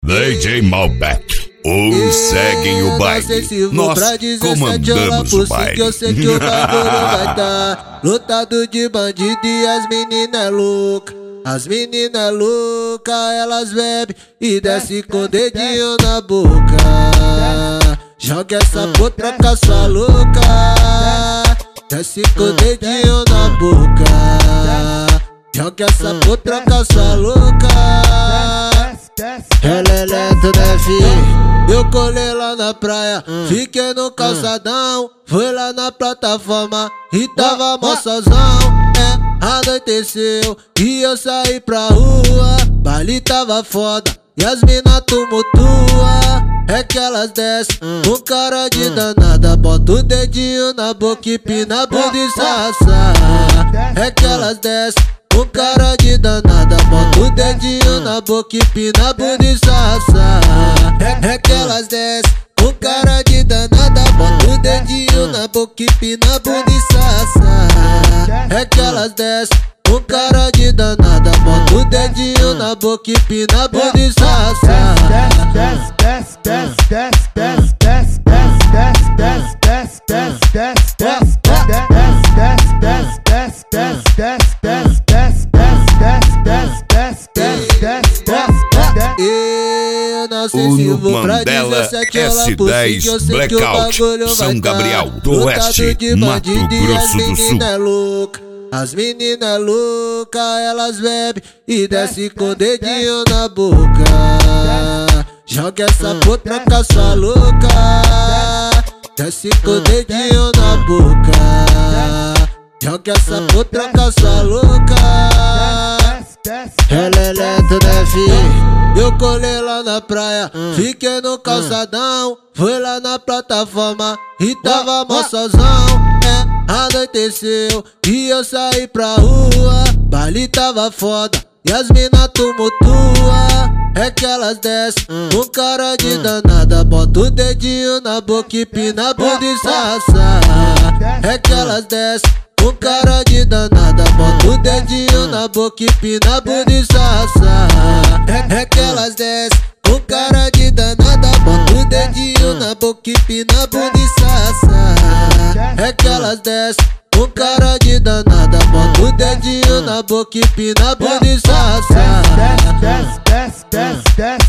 DJ Malbec, ou seguem o baile, nós comandamos o baile. Que eu sei que o bagulho vai tá lotado de bandido e as meninas loucas. As meninas loucas, elas bebem e desce com o dedinho na boca. Joga essa potranca sua louca, desce com o dedinho na boca. Joga essa potranca sua louca. Ela é lenta, né, fi? Eu colei lá na praia, fiquei no calçadão. Fui lá na plataforma e tava moçozão. Anoiteceu e eu saí pra rua. Baile tava foda e as mina tumultua. É que elas descem com cara de danada, bota o dedinho na boca e pina a bunda e sarra. É que elas descem com cara de danada, bota o dedinho na boca e pina a bunda e sarra. É que elas descem com cara de danada, bota o dedinho na boca e pina a bunda e sarra. É que elas descem com cara de danada, bota o dedinho na boca e pina a bunda e sarra. Desce, desce, desce, desce, desce, desce, desce, desce, desce, desce, desce, eu não sei se vou pra 17 horas por si, que eu sei que o bagulho vai São Gabriel do Oeste, Mato Grosso do Sul. As meninas loucas, elas bebem e desce com o dedinho na boca. Joga essa potranca sua louca, desce com o dedinho na boca. Joga essa potranca sua louca. Ela é lenta, né, fi? Eu colei lá na praia, fiquei no calçadão. Fui lá na plataforma e tava moçozão. Anoiteceu e eu saí pra rua. Baile tava foda e as mina tumultua. É que elas descem com cara de danada, bota o dedinho na boca e pina a bunda e sarra. É que elas descem com cara de danada, bota o dedinho na boca e pina a bunda e sarra. É que elas descem com cara de danada, bota o dedinho na boca e pina a bunda e sarra. É que elas descem com cara de danada, bota o dedinho na boca e pina a bunda e sarra. Desce, desce, desce, desce.